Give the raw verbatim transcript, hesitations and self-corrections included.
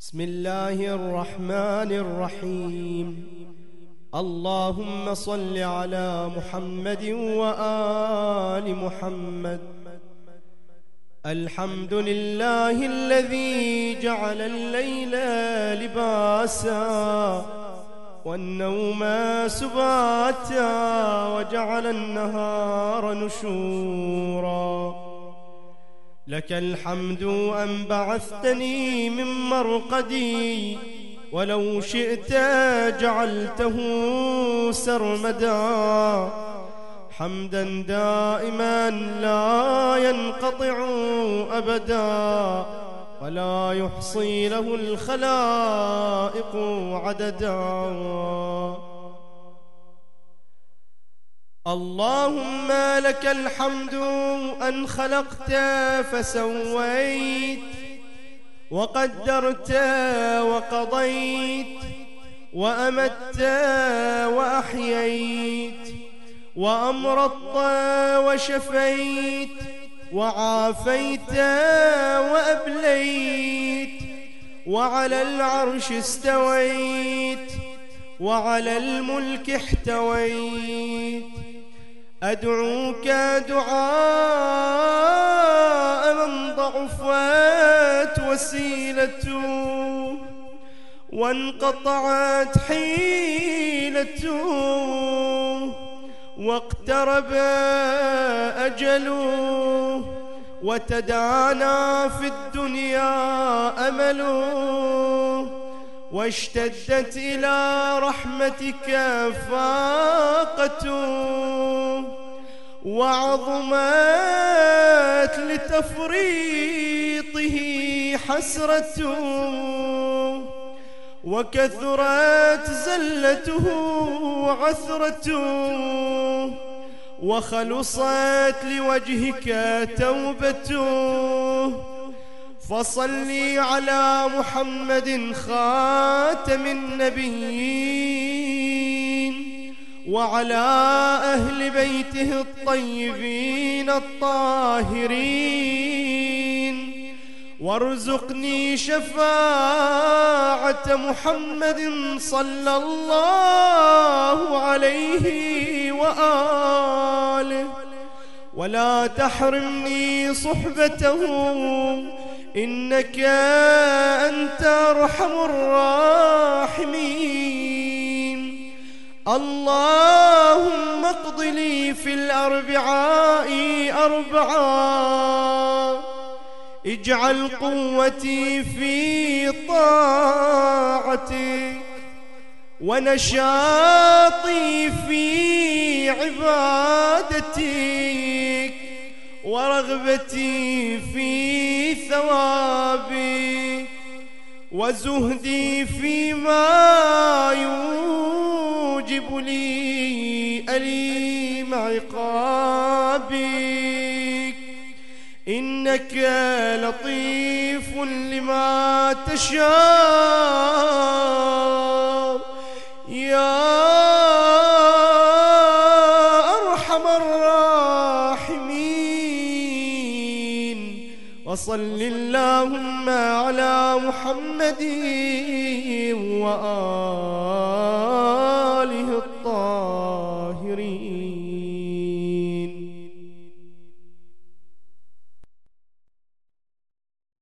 بسم الله الرحمن الرحيم. اللهم صل على محمد وآل محمد. الحمد لله الذي جعل الليل لباسا والنوم سباتا وجعل النهار نشورا. لك الحمد أن بعثتني من مرقدي ولو شئت جعلته سرمدا. حمدا دائما لا ينقطع أبدا ولا يحصي له الخلائق عددا. اللهم لك الحمد أن خلقت فسويت وقدرت وقضيت وأمت وأحييت وأمرضت وشفيت وعافيت وأبليت وعلى العرش استويت وعلى الملك احتويت. أدعوك دعاء من ضعفت وسيلته وانقطعت حيلته واقترب أجله وتدانى في الدنيا أمله واشتدت إلى رحمتك فاقته وعظمت لتفريطه حسرته وكثرت زلته وعثرته وخلصت لوجهك توبته. فصلي على محمد خاتم النبيين وعلى أهل بيته الطيبين الطاهرين وارزقني شفاعة محمد صلى الله عليه وآله ولا تحرمني صحبته إنك أنت أرحم الراحمين. اللهم اقض لي في الأربعاء أربعا. اجعل قوتي في طاعتك ونشاطي في عبادتك ورغبتي في ثوابك وزهدي فيما يوجب لي أليم عقابك. إنك لطيف لما تشاء يا أرحم الراحمين. وصل اللهم على محمد وآله